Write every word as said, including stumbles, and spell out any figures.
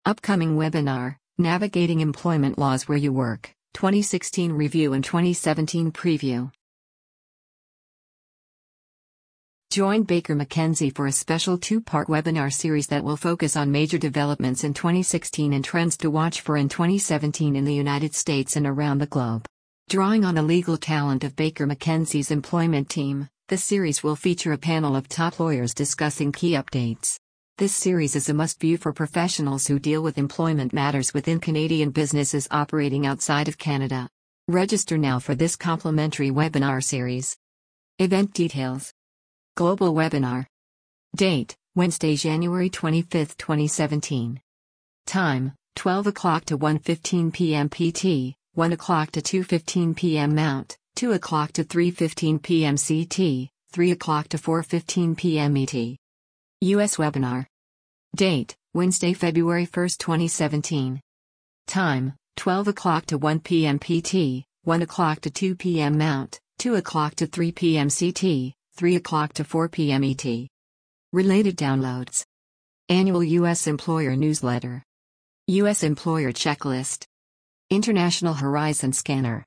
Upcoming webinar, Navigating Employment Laws Where You Work, twenty sixteen Review and twenty seventeen Preview. Join Baker McKenzie for a special two-part webinar series that will focus on major developments in twenty sixteen and trends to watch for in twenty seventeen in the United States and around the globe. Drawing on the legal talent of Baker McKenzie's employment team, the series will feature a panel of top lawyers discussing key updates. This series is a must-view for professionals who deal with employment matters within Canadian businesses operating outside of Canada. Register now for this complimentary webinar series. Event details. Global webinar. Date, Wednesday, January twenty-fifth, twenty seventeen. Time, twelve o'clock to one fifteen p m P T, one o'clock to two fifteen p m Mount, two o'clock to three fifteen p m C T, three o'clock to four fifteen p m E T. U S webinar. Date, Wednesday, February first, twenty seventeen. Time, twelve o'clock to one p m P T, one o'clock to two p m Mount, two o'clock to three p m C T, three o'clock to four p m E T. Related downloads. Annual U S Employer Newsletter. U S Employer Checklist. International Horizon Scanner.